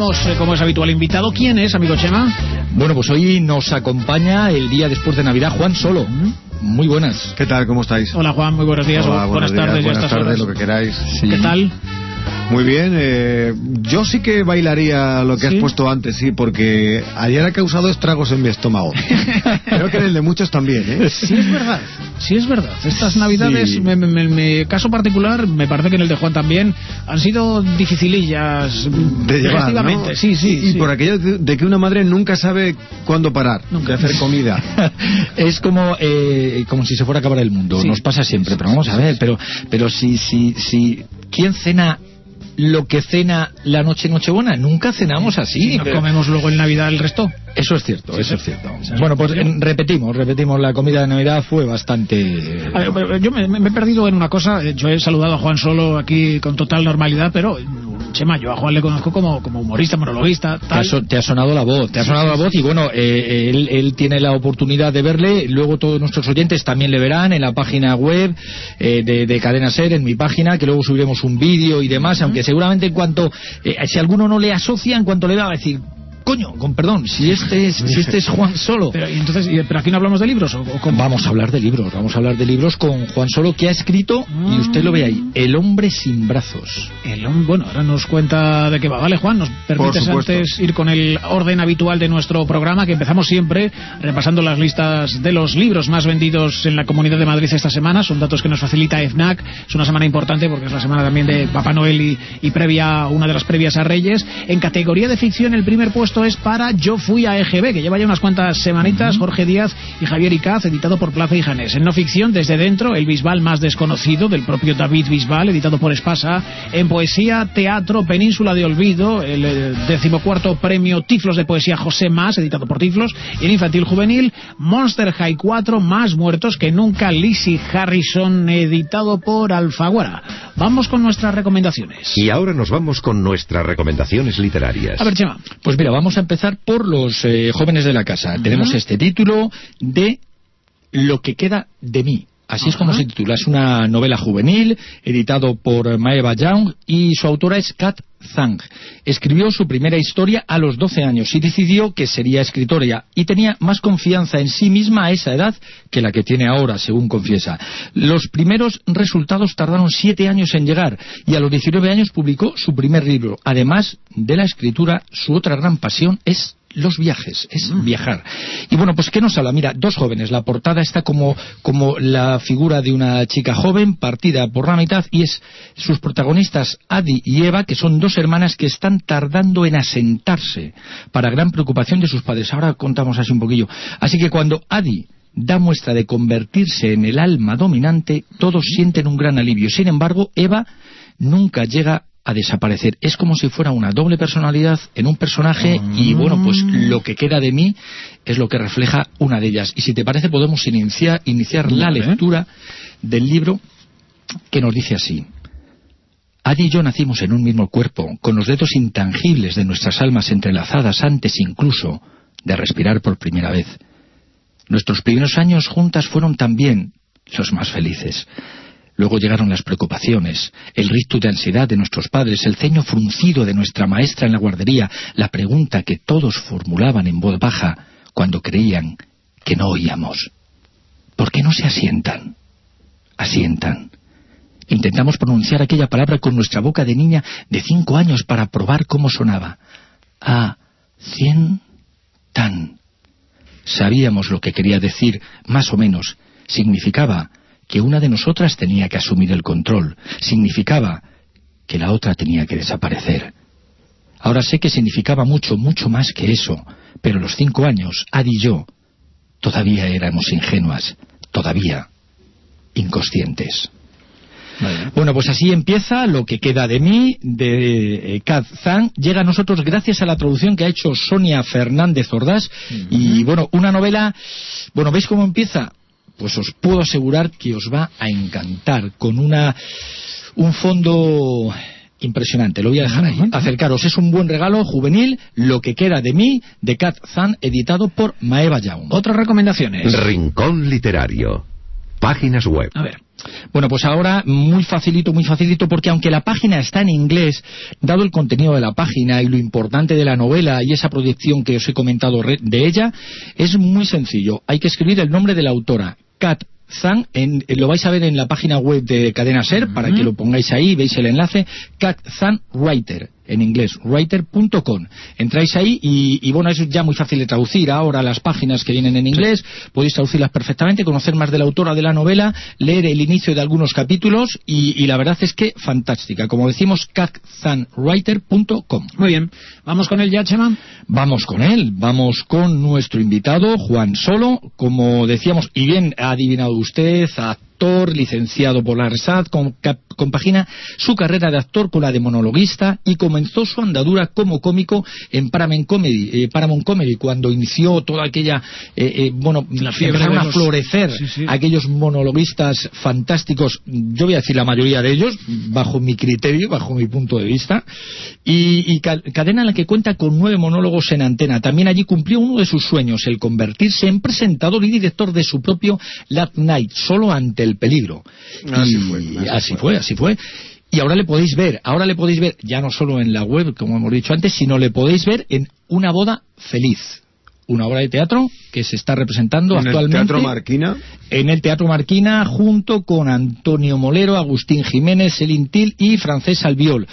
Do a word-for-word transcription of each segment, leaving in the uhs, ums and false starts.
tenemos, eh, como es habitual, invitado. ¿Quién es, amigo Chema? Bueno, pues hoy nos acompaña el día después de Navidad Juan Solo. Muy buenas. ¿Qué tal? ¿Cómo estáis? Hola Juan, muy buenos días. Hola, o buenas buenas días, tardes. buenas ya estas tardes, horas. lo que queráis. Sí. ¿Qué tal? Muy bien, eh, yo sí que bailaría lo que ¿Sí? has puesto antes, sí, porque ayer ha causado estragos en mi estómago. Creo que en el de muchos también, ¿eh? Sí, es verdad, sí es verdad. Estas navidades, Sí. me, me, en mi caso particular, me parece que en el de Juan también, han sido dificilillas. De llevar, efectivamente, ¿no? sí, sí. Y, y sí. por aquello de de que una madre nunca sabe cuándo parar, Nunca. de hacer comida. Es como eh, como si se fuera a acabar el mundo. Sí. Nos pasa siempre, pero vamos a ver, pero pero si si si ¿quién cena lo que cena la noche Nochebuena? Nunca cenamos así. Y no pero- comemos luego en Navidad el resto. Eso es cierto, eso es cierto. Sí. Bueno, pues eh, repetimos, repetimos, la comida de Navidad fue bastante... A ver, pero yo me, me he perdido en una cosa. Yo he saludado a Juan Solo aquí con total normalidad, pero Chema, yo a Juan le conozco como, como humorista, monologuista, Te ha, tal. so- te ha sonado la voz, te ha sonado la voz y bueno, eh, él, él tiene la oportunidad de verle, luego todos nuestros oyentes también le verán en la página web eh, de, de Cadena Ser, en mi página, que luego subiremos un vídeo y demás, uh-huh. Aunque seguramente en cuanto, eh, si alguno no le asocia, en cuanto le va a decir... Coño, con perdón, si este es, si este es Juan Solo. Pero, y entonces, y- ¿pero aquí no hablamos de libros? ¿O, o cómo? Vamos a hablar de libros, vamos a hablar de libros con Juan Solo, que ha escrito, y usted lo ve ahí, El hombre sin brazos. El hom- bueno, ahora nos cuenta de qué va. Vale, Juan, nos permites supuesto. antes ir con el orden habitual de nuestro programa, que empezamos siempre repasando las listas de los libros más vendidos en la Comunidad de Madrid esta semana. Son datos que nos facilita FNAC. Es una semana importante porque es la semana también de Papá Noel y, y previa, una de las previas a Reyes. En categoría de ficción, el primer puesto es para Yo fui a E G B, que lleva ya unas cuantas semanitas, Jorge Díaz y Javier Icaz, editado por Plaza y Janés. En no ficción, Desde dentro, el Bisbal más desconocido, del propio David Bisbal, editado por Espasa. En poesía, teatro, Península de Olvido, el eh, decimocuarto premio Tiflos de poesía José Mas, editado por Tiflos. Y en infantil juvenil, Monster High cuatro, Más muertos que nunca, Lizzie Harrison, editado por Alfaguara. Vamos con nuestras recomendaciones. Y ahora nos vamos con nuestras recomendaciones literarias. A ver, Chema. Pues mira, vamos a empezar por los eh, jóvenes de la casa. Uh-huh. Tenemos este título de Lo que queda de mí. Así es como se titula. Es una novela juvenil, editado por Maeva Young, y su autora es Kat Zhang. Escribió su primera historia a los doce años y decidió que sería escritora, y tenía más confianza en sí misma a esa edad que la que tiene ahora, según confiesa. Los primeros resultados tardaron siete años en llegar, y a los diecinueve años publicó su primer libro. Además de la escritura, su otra gran pasión es los viajes, es mm. viajar. Y bueno, pues ¿qué nos habla? Mira, dos jóvenes, la portada está como, como la figura de una chica joven partida por la mitad, y es sus protagonistas Adi y Eva, que son dos hermanas que están tardando en asentarse, para gran preocupación de sus padres. Ahora contamos así un poquillo. Así que cuando Adi da muestra de convertirse en el alma dominante, todos sienten un gran alivio. Sin embargo, Eva nunca llega a desaparecer. Es como si fuera una doble personalidad en un personaje, mm. y bueno, pues lo que queda de mí es lo que refleja una de ellas. Y si te parece, podemos iniciar, iniciar la lectura del libro, que nos dice así: Adi y yo nacimos en un mismo cuerpo, con los dedos intangibles de nuestras almas entrelazadas antes incluso de respirar por primera vez. Nuestros primeros años juntas fueron también los más felices. Luego llegaron las preocupaciones, el rictus de ansiedad de nuestros padres, el ceño fruncido de nuestra maestra en la guardería, la pregunta que todos formulaban en voz baja cuando creían que no oíamos. ¿Por qué no se asientan? Asientan. Intentamos pronunciar aquella palabra con nuestra boca de niña de cinco años para probar cómo sonaba. A cien tan. Sabíamos lo que quería decir, más o menos. Significaba que una de nosotras tenía que asumir el control. Significaba que la otra tenía que desaparecer. Ahora sé que significaba mucho, mucho más que eso, pero a los cinco años, Adi y yo, todavía éramos ingenuas, todavía inconscientes. Vale. Bueno, pues así empieza Lo que queda de mí, de eh, Kat Zhang. Llega a nosotros gracias a la traducción que ha hecho Sonia Fernández Ordaz. Uh-huh. Y bueno, una novela, bueno, ¿veis cómo empieza? Pues os puedo asegurar que os va a encantar, con una un fondo impresionante. Lo voy a dejar ahí. Acercaros, es un buen regalo juvenil, Lo que queda de mí, de Kat Zhang, editado por Maeva Young. Otras recomendaciones. Rincón literario. Páginas web. A ver. Bueno, pues ahora muy facilito, muy facilito, porque aunque la página está en inglés, dado el contenido de la página y lo importante de la novela y esa proyección que os he comentado de ella, es muy sencillo. Hay que escribir el nombre de la autora, Cat Zhang, en, lo vais a ver en la página web de Cadena Ser, uh-huh. para que lo pongáis ahí, veis el enlace, Cat Zhang Writer, en inglés, writer punto com. Entráis ahí y, y bueno, es ya muy fácil de traducir. Ahora las páginas que vienen en inglés, sí. podéis traducirlas perfectamente, conocer más de la autora de la novela, leer el inicio de algunos capítulos y, y la verdad es que fantástica. Como decimos, cat zhang writer punto com. Muy bien. ¿Vamos con él ya, Chema? Vamos con él. Vamos con nuestro invitado, Juan Solo. Como decíamos, y bien ha adivinado usted, actor, licenciado por la RESAD, con, compagina su carrera de actor con la de monologuista y comenzó su andadura como cómico en Paramount Comedy, eh, Paramount Comedy cuando inició toda aquella, eh, eh, bueno, la fiebre empezaron a los... florecer sí, sí. aquellos monologuistas fantásticos, yo voy a decir la mayoría de ellos, bajo mi criterio, bajo mi punto de vista, y, y ca cadena en la que cuenta con nueve monólogos en antena. También allí cumplió uno de sus sueños, el convertirse en presentador y director de su propio Late Night, solo ante el peligro. Así y fue, así, así fue. fue, así fue. Y ahora le podéis ver, ahora le podéis ver, ya no solo en la web, como hemos dicho antes, sino le podéis ver en Una boda feliz. Una obra de teatro que se está representando en actualmente el Teatro Marquina. en el Teatro Marquina, junto con Antonio Molero, Agustín Jiménez, Elín Til y Francés Albiol.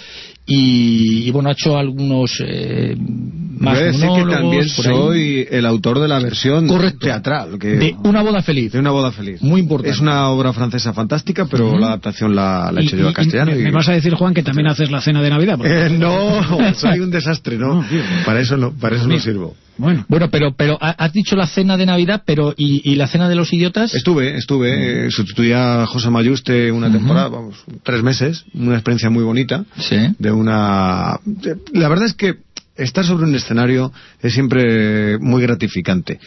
Y, y bueno, ha hecho algunos eh, más Voy a decir monólogos. Que también por ahí. soy el autor de la versión Correcto. teatral. Que, de Una boda feliz. De Una boda feliz. Muy importante. Es una obra francesa fantástica, pero uh-huh. la adaptación la, la he hecho y, yo a y, castellano. Y, y... ¿Me vas a decir, Juan, que también haces la cena de Navidad? Porque... Eh, no, soy un desastre, ¿no? no tío, para eso no, para eso no sirvo. Bueno, bueno, pero pero has dicho la cena de Navidad, pero ¿y, y la cena de los idiotas? Estuve, estuve, uh-huh. eh, sustituí a José Mayuste una uh-huh. temporada, vamos, tres meses, una experiencia muy bonita. Sí. De una... De, la verdad es que estar sobre un escenario es siempre muy gratificante.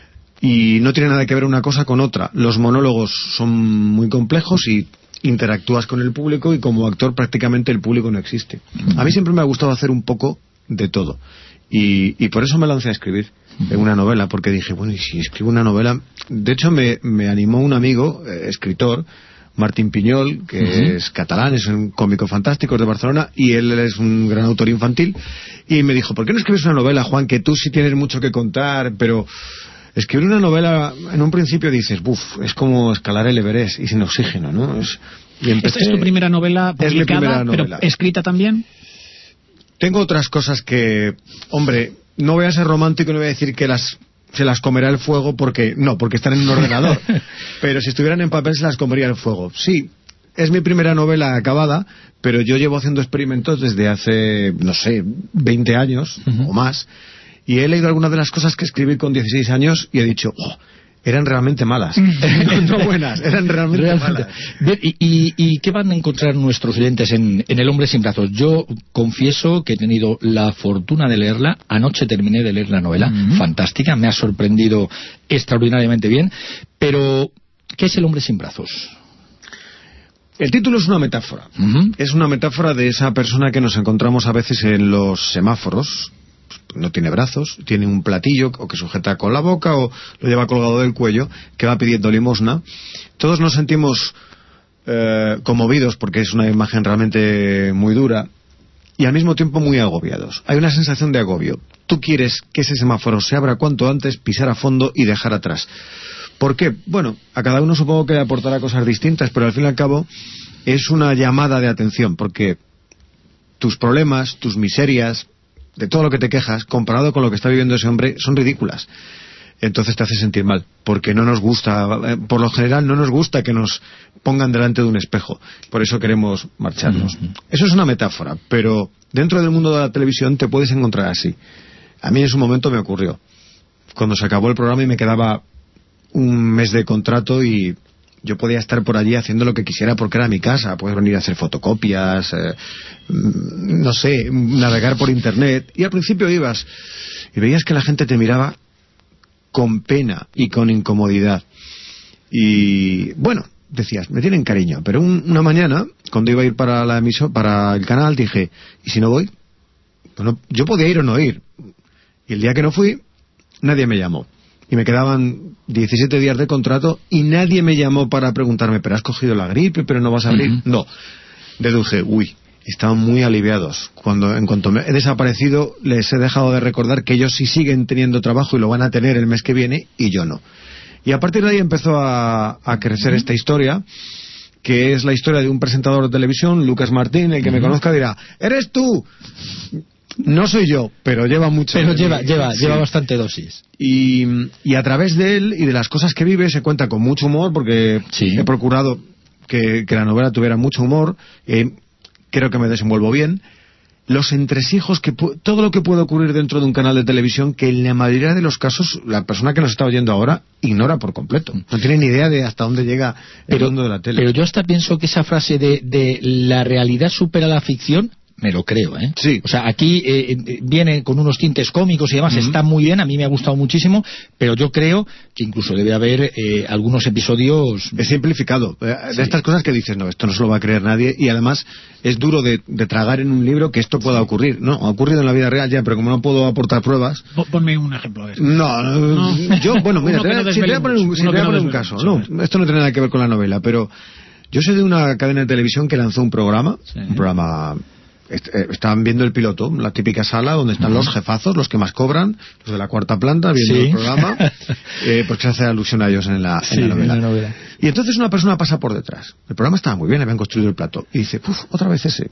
Y no tiene nada que ver una cosa con otra. Los monólogos son muy complejos y interactúas con el público y como actor prácticamente el público no existe. Uh-huh. A mí siempre me ha gustado hacer un poco de todo. Y, y por eso me lancé a escribir en una novela, porque dije, bueno, y si escribo una novela... De hecho me, me animó un amigo, eh, escritor, Martín Piñol, que uh-huh. es catalán, es un cómico fantástico, es de Barcelona, y él es un gran autor infantil, y me dijo, ¿por qué no escribes una novela, Juan, que tú sí tienes mucho que contar, pero... Escribir una novela, en un principio dices, buf, es como escalar el Everest y sin oxígeno, ¿no? Es, y empecé, ¿Esta es tu primera novela publicada, es mi primera novela. pero escrita también? Tengo otras cosas que, hombre, no voy a ser romántico y no voy a decir que las se las comerá el fuego porque, no, porque están en un ordenador. Pero si estuvieran en papel se las comería el fuego. Sí, es mi primera novela acabada, pero yo llevo haciendo experimentos desde hace, no sé, veinte años uh-huh. o más. Y he leído algunas de las cosas que escribí con dieciséis años y he dicho, oh, eran realmente malas. No buenas, eran realmente, realmente. malas. Bien, y, y, ¿Y qué van a encontrar nuestros oyentes en, en El hombre sin brazos? Yo confieso que he tenido la fortuna de leerla. Anoche terminé de leer la novela. Uh-huh. Fantástica, me ha sorprendido extraordinariamente bien. Pero, ¿qué es El hombre sin brazos? El título es una metáfora. Uh-huh. Es una metáfora de esa persona que nos encontramos a veces en los semáforos. No tiene brazos, tiene un platillo o que sujeta con la boca o lo lleva colgado del cuello, que va pidiendo limosna. Todos nos sentimos eh, conmovidos porque es una imagen realmente muy dura y al mismo tiempo muy agobiados. Hay una sensación de agobio. Tú quieres que ese semáforo se abra cuanto antes, pisar a fondo y dejar atrás. ¿Por qué? Bueno, a cada uno supongo que le aportará cosas distintas, pero al fin y al cabo es una llamada de atención porque tus problemas, tus miserias, de todo lo que te quejas, comparado con lo que está viviendo ese hombre, son ridículas. Entonces te hace sentir mal, porque no nos gusta, por lo general no nos gusta que nos pongan delante de un espejo. Por eso queremos marcharnos. Uh-huh. Eso es una metáfora, pero dentro del mundo de la televisión te puedes encontrar así. A mí en su momento me ocurrió. Cuando se acabó el programa y me quedaba un mes de contrato y yo podía estar por allí haciendo lo que quisiera porque era mi casa. Puedes venir a hacer fotocopias, eh, no sé, navegar por internet. Y al principio ibas y veías que la gente te miraba con pena y con incomodidad. Y bueno, decías, me tienen cariño. Pero un, una mañana, cuando iba a ir para la emiso, para el canal, dije, ¿y si no voy? Bueno, yo podía ir o no ir. Y el día que no fui, nadie me llamó. y me quedaban diecisiete días de contrato y nadie me llamó para preguntarme, pero has cogido la gripe, pero no vas a abrir. Uh-huh. No, deduje, uy, estaban muy aliviados. Cuando en cuanto me he desaparecido, les he dejado de recordar que ellos sí siguen teniendo trabajo y lo van a tener el mes que viene y yo no. Y a partir de ahí empezó a, a crecer uh-huh. esta historia, que es la historia de un presentador de televisión, Lucas Martín. El que uh-huh. me conozca dirá, ¿eres tú? No soy yo, pero lleva mucho. Pero lleva, lleva, sí. lleva bastante dosis. Y, y a través de él y de las cosas que vive se cuenta con mucho humor, porque sí. he procurado que, que la novela tuviera mucho humor. Eh, creo que me desenvuelvo bien. Los entresijos, que todo lo que puede ocurrir dentro de un canal de televisión, que en la mayoría de los casos la persona que nos está oyendo ahora ignora por completo. No tiene ni idea de hasta dónde llega el pero, mundo de la tele. Pero yo hasta pienso que esa frase de, de la realidad supera la ficción, me lo creo, ¿eh? Sí. O sea, aquí eh, viene con unos tintes cómicos y demás, uh-huh. está muy bien, a mí me ha gustado muchísimo, pero yo creo que incluso debe haber eh, algunos episodios... Es simplificado, eh, sí. de estas cosas que dices, no, esto no se lo va a creer nadie, y además es duro de, de tragar en un libro que esto pueda ocurrir. No, ha ocurrido en la vida real ya, pero como no puedo aportar pruebas... Ponme un ejemplo de eso. No, no, yo, bueno, mira, te, no si te voy a poner un, si te voy a poner un caso, no, esto no tiene nada que ver con la novela, pero yo soy de una cadena de televisión que lanzó un programa, sí. un programa... Estaban viendo el piloto, la típica sala donde están uh-huh. los jefazos, los que más cobran, los de la cuarta planta, viendo ¿Sí? el programa, eh, porque se hace alusión a ellos en la, sí, en la novela. En la novela. Y entonces una persona pasa por detrás. El programa estaba muy bien, habían construido el plato. Y dice, puf, otra vez ese.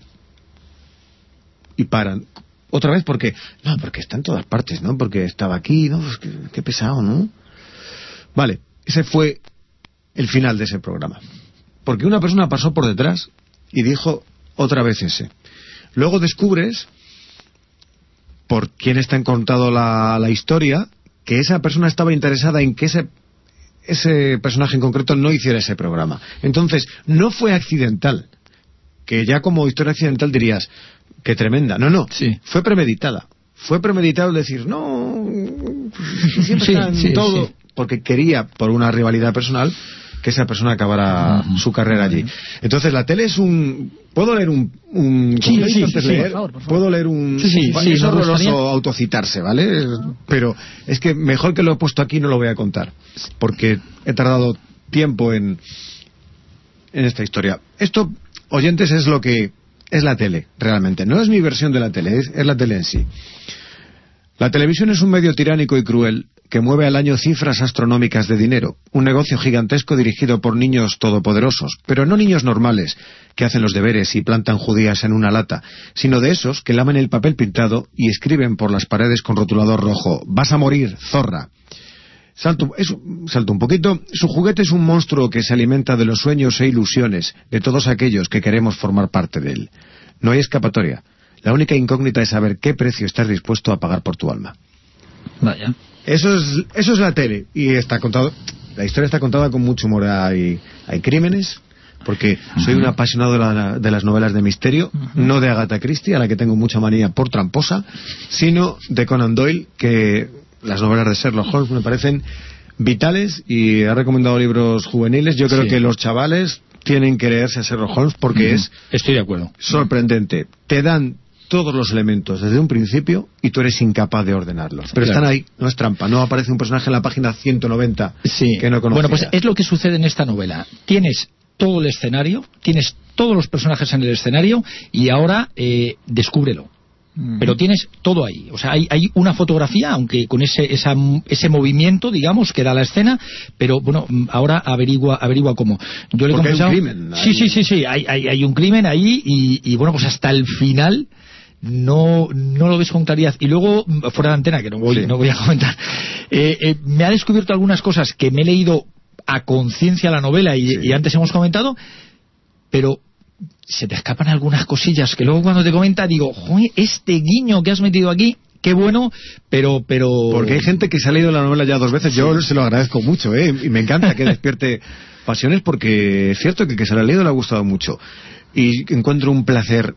Y paran. Otra vez porque, no, porque está en todas partes, ¿no? Porque estaba aquí, ¿no? Pues qué, qué pesado, ¿no? Vale, ese fue el final de ese programa. Porque una persona pasó por detrás y dijo, otra vez ese. Luego descubres, por quién está contado la, la historia, que esa persona estaba interesada en que ese, ese personaje en concreto no hiciera ese programa. Entonces, no fue accidental, que ya como historia accidental dirías, qué tremenda. No, no, sí. fue premeditada. Fue premeditado el decir, no, siempre sí, está en sí, todo, sí. porque quería, por una rivalidad personal, que esa persona acabara uh-huh. su carrera allí. Entonces la tele es un... ¿Puedo leer un... un sí, sí, antes sí, leer? por favor, por favor. ¿Puedo leer un...? Sí, sí, vale, sí, es horroroso gustaría... autocitarse, ¿vale? Pero es que mejor que lo he puesto aquí no lo voy a contar, porque he tardado tiempo en, en esta historia. Esto, oyentes, es lo que es la tele, realmente. No es mi versión de la tele, es, es la tele en sí. La televisión es un medio tiránico y cruel que mueve al año cifras astronómicas de dinero, un negocio gigantesco dirigido por niños todopoderosos, pero no niños normales, que hacen los deberes y plantan judías en una lata, sino de esos que lamen el papel pintado y escriben por las paredes con rotulador rojo, «Vas a morir, zorra». Salto, es, salto un poquito. Su juguete es un monstruo que se alimenta de los sueños e ilusiones de todos aquellos que queremos formar parte de él. No hay escapatoria. La única incógnita es saber qué precio estás dispuesto a pagar por tu alma. Vaya. Eso es, eso es la tele, y está contado, la historia está contada con mucho humor. Hay, hay crímenes, porque soy un apasionado de, la, de las novelas de misterio, uh-huh. no de Agatha Christie, a la que tengo mucha manía por tramposa, sino de Conan Doyle, que las novelas de Sherlock Holmes me parecen vitales, y he recomendado libros juveniles. Yo creo sí. que los chavales tienen que leerse a Sherlock Holmes porque uh-huh. es... Estoy de acuerdo. Sorprendente. Te dan todos los elementos desde un principio y tú eres incapaz de ordenarlos. Pero claro. están ahí, no es trampa. No aparece un personaje en la página ciento noventa sí. que no conocía. Bueno, pues es lo que sucede en esta novela. Tienes todo el escenario, tienes todos los personajes en el escenario y ahora eh, descúbrelo. Mm. Pero tienes todo ahí. O sea, hay, hay una fotografía, aunque con ese esa, ese movimiento, digamos, que da la escena, pero bueno, ahora averigua averigua cómo. Yo le he confesado... hay un crimen. Sí, sí, sí, sí. Hay, hay, hay un crimen ahí y, y bueno, pues hasta el final... No, no lo ves con claridad. Y luego, fuera de antena, que no voy, sí. no voy a comentar, eh, eh, me ha descubierto algunas cosas que me he leído a conciencia la novela y, sí. y antes hemos comentado, pero se te escapan algunas cosillas que luego cuando te comenta digo, joder, este guiño que has metido aquí, qué bueno, pero... pero porque hay gente que se ha leído la novela ya dos veces, sí. yo se lo agradezco mucho, ¿eh? Y me encanta que despierte pasiones, porque es cierto que el que se la ha leído le ha gustado mucho. Y encuentro un placer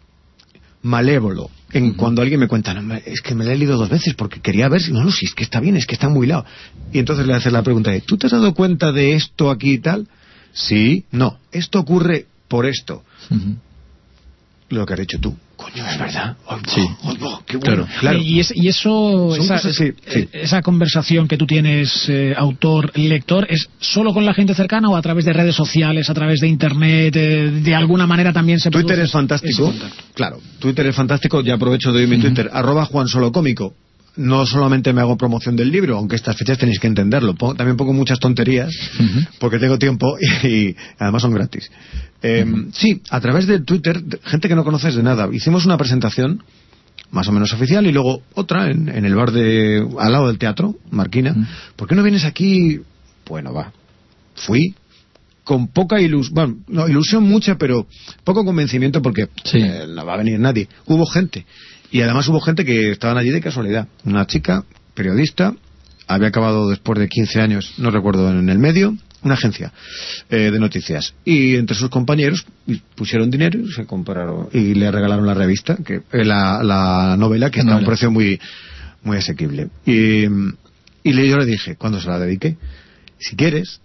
malévolo en uh-huh. cuando alguien me cuenta, no, es que me la he leído dos veces porque quería ver si no, no, si es que está bien, es que está muy lado. Y entonces le haces la pregunta de, ¿tú te has dado cuenta de esto aquí y tal? Sí, no, esto ocurre por esto. Uh-huh. lo que has dicho tú. Coño, es verdad. Ay, sí. Ay, oh, qué bueno. Claro. Claro. Y, es, y eso, Son esa, cosas, sí, sí. esa conversación que tú tienes, eh, autor-lector, ¿es solo con la gente cercana o a través de redes sociales, a través de internet, eh, de alguna manera también se Twitter produce es fantástico. ese contacto? Claro, Twitter es fantástico. Ya aprovecho de mi uh-huh. Twitter, arroba Juan Solo Cómico. No solamente me hago promoción del libro, aunque estas fechas tenéis que entenderlo. Pongo, también pongo muchas tonterías, uh-huh. porque tengo tiempo y, y además son gratis. Eh, uh-huh. Sí, a través de Twitter, gente que no conoces de nada. Hicimos una presentación más o menos oficial y luego otra en, en el bar de al lado del teatro, Marquina. Uh-huh. ¿Por qué no vienes aquí? Bueno, va. Fui con poca ilusión, bueno, no, ilusión mucha, pero poco convencimiento porque sí. eh, no va a venir nadie. Hubo gente. Y además hubo gente que estaban allí de casualidad. Una chica, periodista, había acabado después de quince años, no recuerdo, en el medio, una agencia eh, de noticias. Y entre sus compañeros pusieron dinero y se compraron y le regalaron la revista, que eh, la, la novela, que está a un precio muy, muy asequible. Y, y le, yo le dije, cuando se la dediqué, si quieres,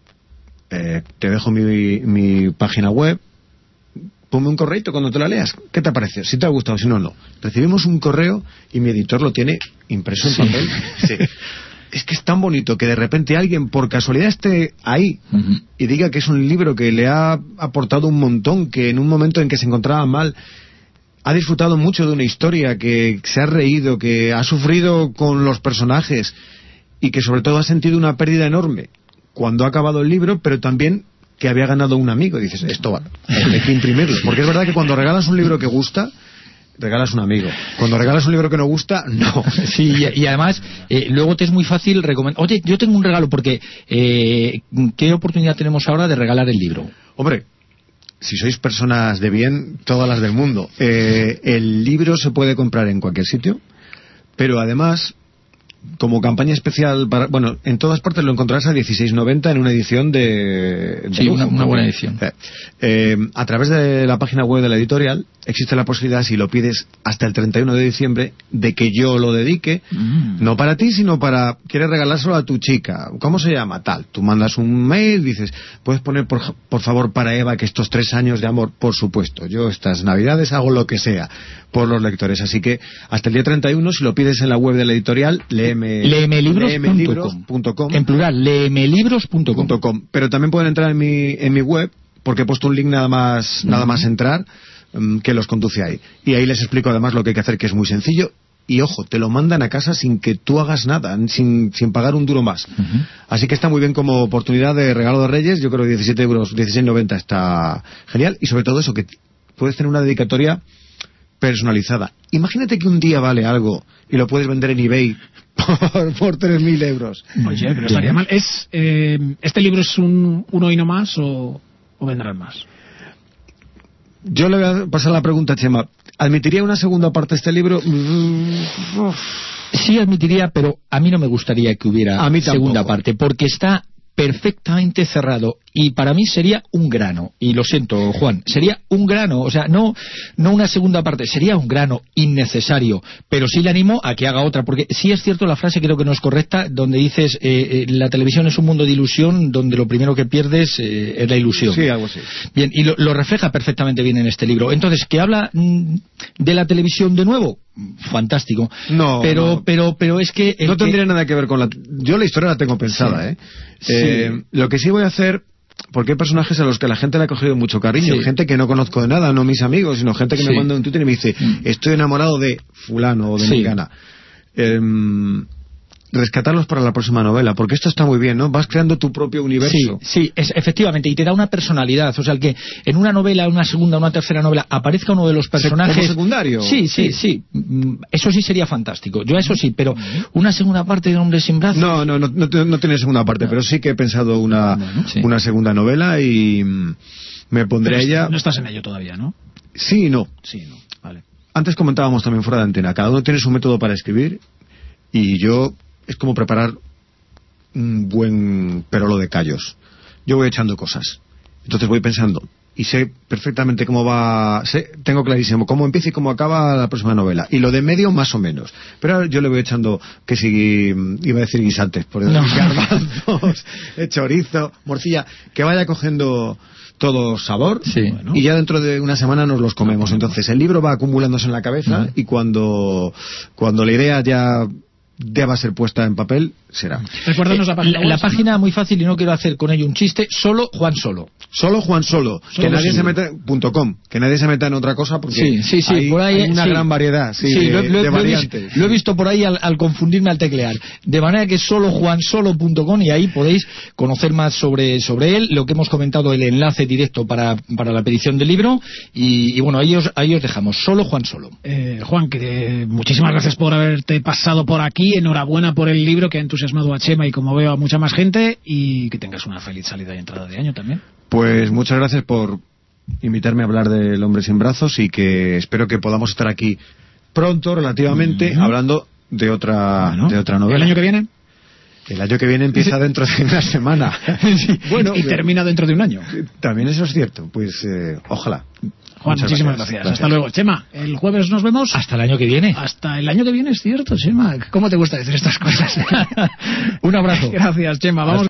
eh, te dejo mi, mi página web, ponme un correito cuando te la leas. ¿Qué te parece? Si te ha gustado, si no, no. Recibimos un correo y mi editor lo tiene impreso en sí. papel. Sí. Es que es tan bonito que de repente alguien por casualidad esté ahí uh-huh. y diga que es un libro que le ha aportado un montón, que en un momento en que se encontraba mal ha disfrutado mucho de una historia, que se ha reído, que ha sufrido con los personajes y que sobre todo ha sentido una pérdida enorme cuando ha acabado el libro, pero también que había ganado un amigo. Y dices, esto va, hay que imprimirlo. Porque es verdad que cuando regalas un libro que gusta, regalas un amigo. Cuando regalas un libro que no gusta, no. Sí, y, y además, eh, luego te es muy fácil recomendar. Oye, yo tengo un regalo, porque eh, ¿qué oportunidad tenemos ahora de regalar el libro? Hombre, si sois personas de bien, todas las del mundo. Eh, el libro se puede comprar en cualquier sitio, pero además, como campaña especial para, bueno, en todas partes lo encontrarás a dieciséis noventa en una edición de, de sí, lujo, una, una buena edición. Eh, eh, a través de la página web de la editorial existe la posibilidad, si lo pides hasta el treinta y uno de diciembre, de que yo lo dedique, mm. no para ti, sino para, quieres regalárselo a tu chica, ¿cómo se llama? Tal, tú mandas un mail, dices, puedes poner por, por favor para Eva que estos tres años de amor, por supuesto, yo estas navidades hago lo que sea por los lectores, así que hasta el día treinta y uno, si lo pides en la web de la editorial, léeme, leemelibros punto com, en plural, leemelibros punto com. Pero también pueden entrar en mi, en mi web, porque he puesto un link nada más, uh-huh. nada más entrar, um, que los conduce ahí. Y ahí les explico además lo que hay que hacer, que es muy sencillo. Y ojo, te lo mandan a casa sin que tú hagas nada, sin, sin pagar un duro más. Uh-huh. Así que está muy bien como oportunidad de regalo de Reyes. Yo creo que diecisiete euros, dieciséis noventa está genial. Y sobre todo eso, que puedes tener una dedicatoria personalizada. Imagínate que un día vale algo y lo puedes vender en eBay por, por tres mil euros. Oye, pero estaría mal. ¿Es, eh, ¿Este libro es un uno y no más o, o vendrán más? Yo le voy a pasar la pregunta a Chema. ¿Admitiría una segunda parte de este libro? Sí, admitiría, pero a mí no me gustaría que hubiera a mí segunda parte, porque está perfectamente cerrado y para mí sería un grano, y lo siento, Juan, sería un grano, o sea, no no una segunda parte, sería un grano innecesario, pero sí le animo a que haga otra, porque sí es cierto, la frase creo que no es correcta, donde dices eh, eh, la televisión es un mundo de ilusión donde lo primero que pierdes eh, es la ilusión. Sí, algo así. Bien, y lo, lo refleja perfectamente bien en este libro. Entonces, ¿que habla mm, de la televisión de nuevo? Fantástico. No, pero no. pero pero es que no tendría que... nada que ver con la. Yo la historia la tengo pensada, sí. ¿eh? Sí. eh lo que sí voy a hacer, porque hay personajes a los que la gente le ha cogido mucho cariño, sí. gente que no conozco de nada, no mis amigos, sino gente que sí. me manda un Twitter y me dice, estoy enamorado de fulano o de sí. mengana. Eh, rescatarlos para la próxima novela, porque esto está muy bien, ¿no? Vas creando tu propio universo. Sí, sí, es, efectivamente, y te da una personalidad, o sea, el que en una novela, una segunda, una tercera novela aparezca uno de los personajes... ¿Como secundario? Sí, sí, sí, sí, eso sí sería fantástico, yo eso sí, pero una segunda parte de Hombres sin brazos... No, no, no, no, no tiene segunda parte, no. Pero sí que he pensado una, bueno, sí. una segunda novela y me pondré a ella... No estás en ello todavía, ¿no? Sí y no. Sí, no, vale. Antes comentábamos también fuera de antena, cada uno tiene su método para escribir y yo... Es como preparar un buen perolo de callos. Yo voy echando cosas. Entonces voy pensando. Y sé perfectamente cómo va... Sé, tengo clarísimo cómo empieza y cómo acaba la próxima novela. Y lo de medio, más o menos. Pero yo le voy echando, que si... Iba a decir guisantes, por decir no. garbanzos, chorizo, morcilla. Que vaya cogiendo todo sabor, sí. bueno, y ya dentro de una semana nos los comemos. Entonces el libro va acumulándose en la cabeza uh-huh. y cuando, cuando la idea ya deba ser puesta en papel, será. Recuérdanos la página. La, la página muy fácil, y no quiero hacer con ello un chiste, solo Juan Solo. Solo Juan Solo. Solo que nadie sí. se meta, punto com, que nadie se meta en otra cosa porque sí, sí, sí, hay, por ahí, hay una sí. gran variedad sí, sí, de, lo, lo, de lo variantes. He visto, lo he visto por ahí al, al confundirme al teclear. De manera que solo juan solo punto com y ahí podéis conocer más sobre, sobre él, lo que hemos comentado, el enlace directo para, para la petición del libro y, y bueno, ahí os, ahí os dejamos, solo Juan Solo. Eh, Juan, que eh, muchísimas gracias por haberte pasado por aquí, enhorabuena por el libro que ha entusiasmado a Chema y como veo a mucha más gente y que tengas una feliz salida y entrada de año también. Pues muchas gracias por invitarme a hablar del Hombre sin Brazos y que espero que podamos estar aquí pronto, relativamente, mm-hmm. hablando de otra, bueno, de otra novela. ¿El año que viene? El año que viene empieza sí. dentro de una semana. sí. Bueno, y, y termina dentro de un año. También eso es cierto. Pues eh, ojalá. Juan, Muchas muchísimas gracias. gracias. Hasta luego. Chema, el jueves nos vemos. Hasta el año que viene. Hasta el año que viene, es cierto, Chema. ¿Cómo te gusta decir estas cosas? Un abrazo. Gracias, Chema. Vamos.